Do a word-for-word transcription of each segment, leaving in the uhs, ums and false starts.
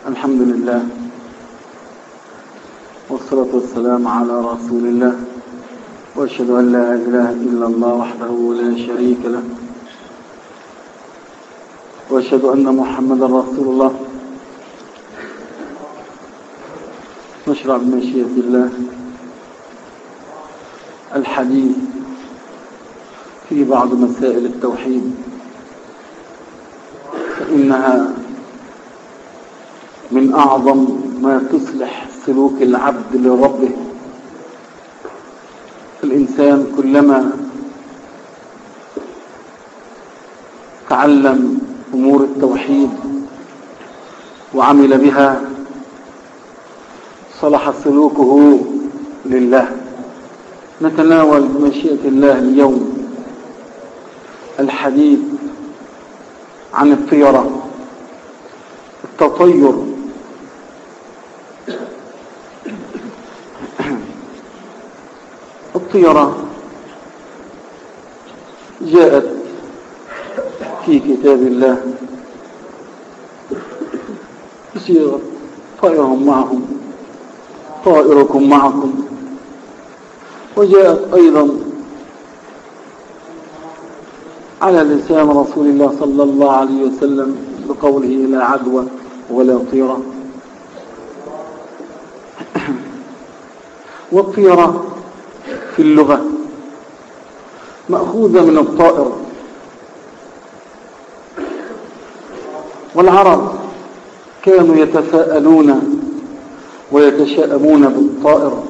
الحمد لله والصلاة والسلام على رسول الله، وأشهد أن لا إله إلا الله وحده لا شريك له، وأشهد أن محمدا رسول الله. نشرع بمشيئة الله الحديث في بعض مسائل التوحيد، فإنها من أعظم ما تصلح سلوك العبد لربه. الإنسان كلما تعلم أمور التوحيد وعمل بها صلح سلوكه لله. نتناول بمشيئة الله اليوم الحديث عن الطيرة، التطير. الطيرة جاءت في كتاب الله بصيغة طائرهم معهم طائركم معكم، وجاءت أيضا على لسان رسول الله صلى الله عليه وسلم بقوله لا عدوى ولا طيرة. والطيرة في اللغة مأخوذة من الطائر، والعرب كانوا يتفاءلون ويتشاءمون بالطائر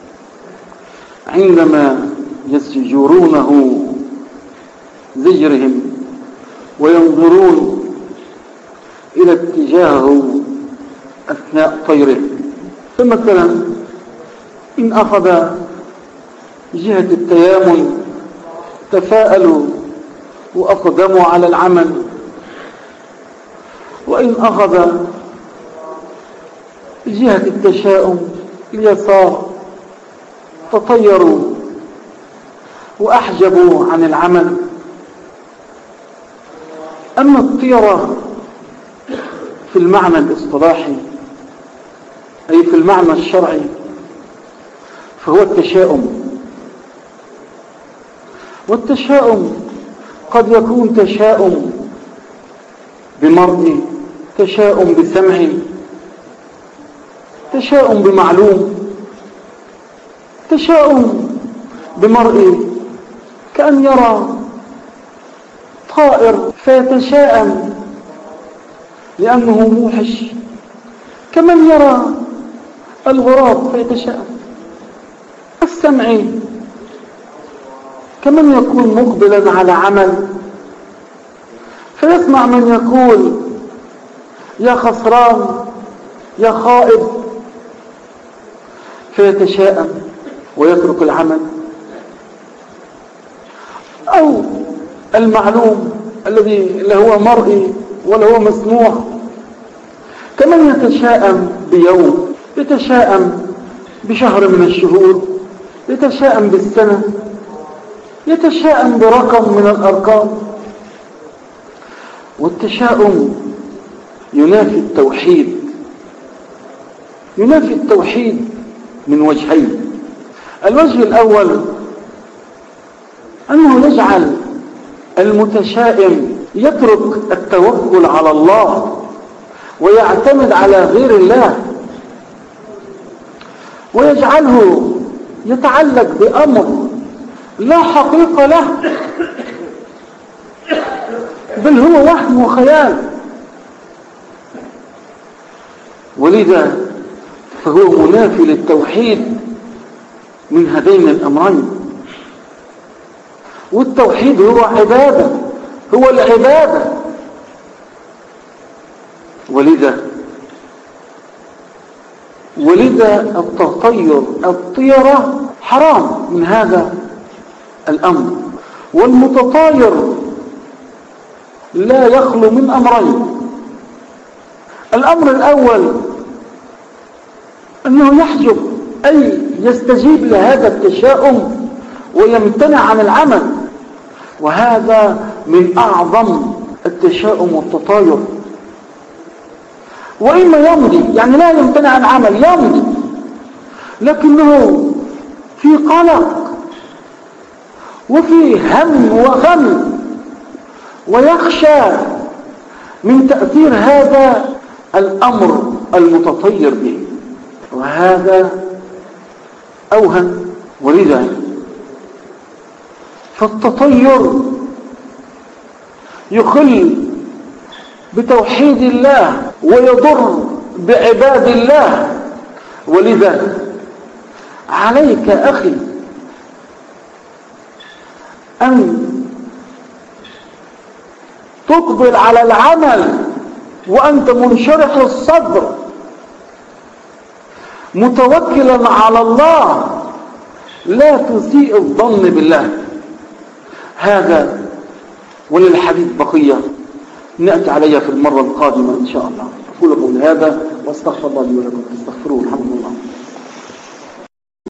عندما يزجرونه زجرهم وينظرون إلى اتجاهه أثناء طيره. فمثلا إن أخذ جهة التيامن تفاءلوا وأقدموا على العمل، وإن أخذ جهة التشاؤم اليسار تطيروا وأحجبوا عن العمل. أما الطيرة في المعنى الاصطلاحي أي في المعنى الشرعي فهو التشاؤم. والتشاؤم قد يكون تشاؤم بمرء، تشاؤم بسمع، تشاؤم بمعلوم، تشاؤم بمرء كأن يرى طائر فيتشاءم لأنه موحش، كمن يرى الغراب فيتشاءم. السمع كمن يكون مقبلا على عمل فيسمع من يقول يا خسران يا خائب فيتشاءم ويترك العمل. أو المعلوم الذي لا هو مرئي ولا هو مسموع، كمن يتشاءم بيوم، يتشاءم بشهر من الشهور، يتشاءم بالسنة، يتشاءم برقم من الأرقام. والتشاؤم ينافي التوحيد، ينافي التوحيد من وجهين. الوجه الأول أنه يجعل المتشائم يترك التوكل على الله ويعتمد على غير الله، ويجعله يتعلق بأمر لا حقيقة له، بل هو وهم وخيال. ولذا فهو منافي للتوحيد من هذين الأمرين. والتوحيد هو عبادة، هو العبادة. ولذا ولذا التطير الطيرة حرام من هذا الأمر. والمتطاير لا يخلو من أمرين. الأمر الأول أنه يحجب أي يستجيب لهذا التشاؤم ويمتنع عن العمل، وهذا من أعظم التشاؤم والتطاير. وإما يمضي، يعني لا يمتنع عن عمل، يمضي، لكنه في قلق وفي هم وغم، ويخشى من تأثير هذا الأمر المتطير به، وهذا أوهن. ولذا فالتطير يخل بتوحيد الله ويضر بعباد الله. ولذا عليك أخي أن تقبل على العمل وأنت منشرح الصدر متوكلا على الله، لا تسيء الظن بالله. هذا وللحديث بقية نأتي عليها في المرة القادمة إن شاء الله. أقول لكم هذا واستغفر الله لي ولكم، تستغفروه.